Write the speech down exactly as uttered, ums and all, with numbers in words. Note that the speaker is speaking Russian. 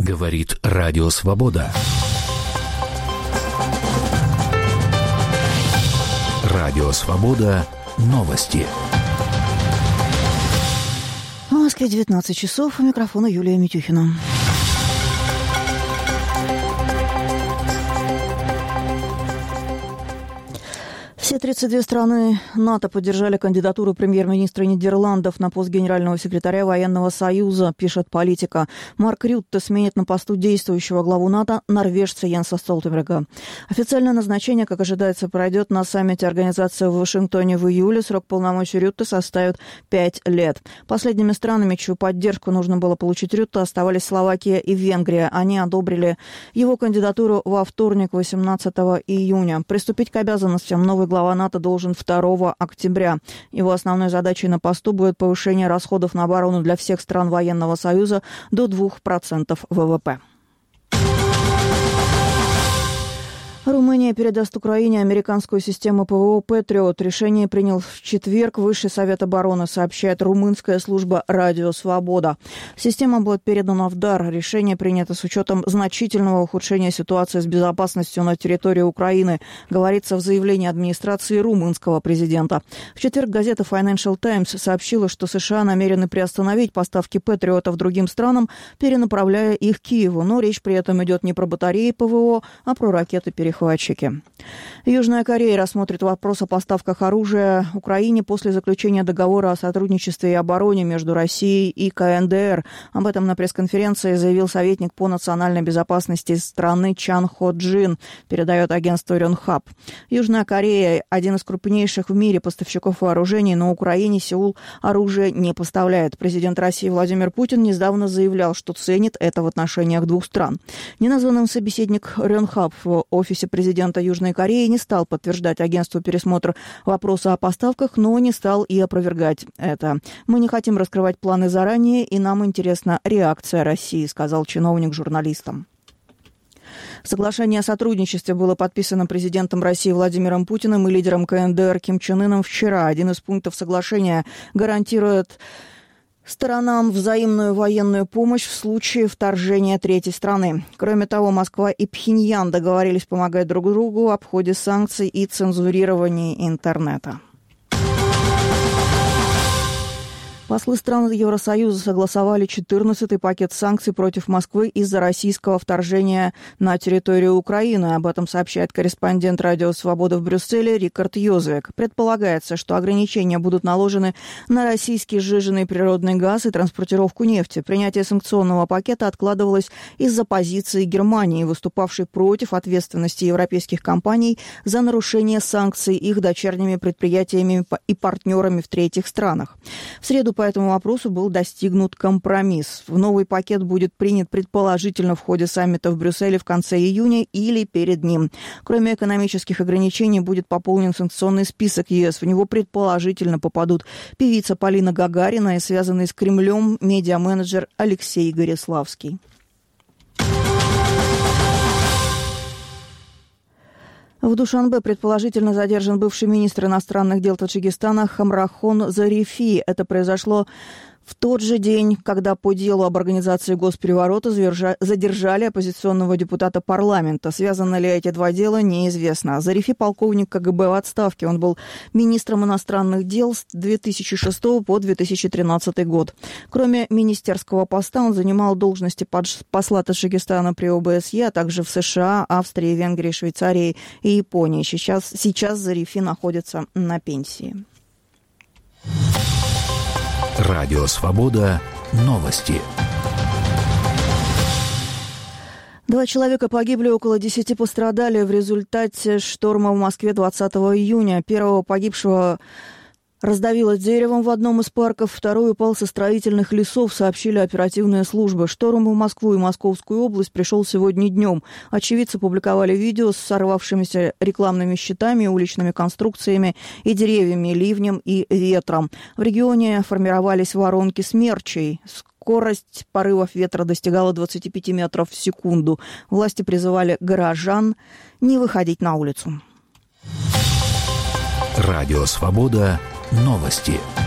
Говорит Радио Свобода. Радио Свобода. Новости. В Москве девятнадцать часов. У микрофона Юлия Митюхина. Все тридцать две страны НАТО поддержали кандидатуру премьер-министра Нидерландов на пост генерального секретаря Военного союза, пишет «Политика». Марк Рютте сменит на посту действующего главу НАТО норвежца Йенса Столтенберга. Официальное назначение, как ожидается, пройдет на саммите организации в Вашингтоне в июле. Срок полномочий Рютте составит пять лет. Последними странами, чью поддержку нужно было получить Рютте, оставались Словакия и Венгрия. Они одобрили его кандидатуру во вторник, восемнадцатого июня. Приступить к обязанностям новый глава НАТО должен второго октября. Его основной задачей на посту будет повышение расходов на оборону для всех стран Военного союза до двух процентов ВВП. Румыния передаст Украине американскую систему ПВО «Патриот». Решение принял в четверг Высший совет обороны, сообщает румынская служба «Радио Свобода». Система будет передана в дар. Решение принято с учетом значительного ухудшения ситуации с безопасностью на территории Украины, говорится в заявлении администрации румынского президента. В четверг газета Financial Times сообщила, что США намерены приостановить поставки «Патриотов» другим странам, перенаправляя их к Киеву. Но речь при этом идет не про батареи ПВО, а про ракеты-перехватчики. Южная Корея рассмотрит вопрос о поставках оружия Украине после заключения договора о сотрудничестве и обороне между Россией и ка эн дэ эр. Об этом на пресс-конференции заявил советник по национальной безопасности страны Чан Хо Джин, передает агентство Рёнхап. Южная Корея – один из крупнейших в мире поставщиков вооружений, но Украине Сеул оружие не поставляет. Президент России Владимир Путин недавно заявлял, что ценит это в отношениях двух стран. Неназванный собеседник Рёнхап в офисе президента Южной Кореи не стал подтверждать агентству пересмотр вопроса о поставках, но не стал и опровергать это. «Мы не хотим раскрывать планы заранее, и нам интересна реакция России», сказал чиновник журналистам. Соглашение о сотрудничестве было подписано президентом России Владимиром Путиным и лидером ка эн дэ эр Ким Чен Ыном вчера. Один из пунктов соглашения гарантирует сторонам взаимную военную помощь в случае вторжения третьей страны. Кроме того, Москва и Пхеньян договорились помогать друг другу в обходе санкций и цензурировании интернета. Послы стран Евросоюза согласовали четырнадцатый пакет санкций против Москвы из-за российского вторжения на территорию Украины. Об этом сообщает корреспондент Радио Свобода в Брюсселе Рикард Йозвек. Предполагается, что ограничения будут наложены на российский сжиженный природный газ и транспортировку нефти. Принятие санкционного пакета откладывалось из-за позиции Германии, выступавшей против ответственности европейских компаний за нарушение санкций их дочерними предприятиями и партнерами в третьих странах. В среду по этому вопросу был достигнут компромисс. В новый пакет будет принят предположительно в ходе саммита в Брюсселе в конце июня или перед ним. Кроме экономических ограничений будет пополнен санкционный список ЕС. В него предположительно попадут певица Полина Гагарина и связанный с Кремлем медиа-менеджер Алексей Гориславский. В Душанбе предположительно задержан бывший министр иностранных дел Таджикистана Хамрахон Зарифи. Это произошло в тот же день, когда по делу об организации госпереворота задержали оппозиционного депутата парламента. Связаны ли эти два дела, неизвестно. Зарифи – полковник ка гэ бэ в отставке. Он был министром иностранных дел с две тысячи шестого по две тысячи тринадцатый год. Кроме министерского поста, он занимал должности посла Таджикистана при о бэ эс е, а также в США, Австрии, Венгрии, Швейцарии и Японии. Сейчас, сейчас Зарифи находится на пенсии. Радио Свобода. Новости. Два человека погибли, около десяти пострадали в результате шторма в Москве двадцатого июня. Первого погибшего раздавило деревом в одном из парков, второй упал со строительных лесов, сообщили оперативные службы. Шторм в Москву и Московскую область пришел сегодня днем. Очевидцы публиковали видео с сорвавшимися рекламными щитами, уличными конструкциями и деревьями, ливнем и ветром. В регионе формировались воронки смерчей. Скорость порывов ветра достигала двадцати пяти метров в секунду. Власти призывали горожан не выходить на улицу. Радио Свобода. Новости.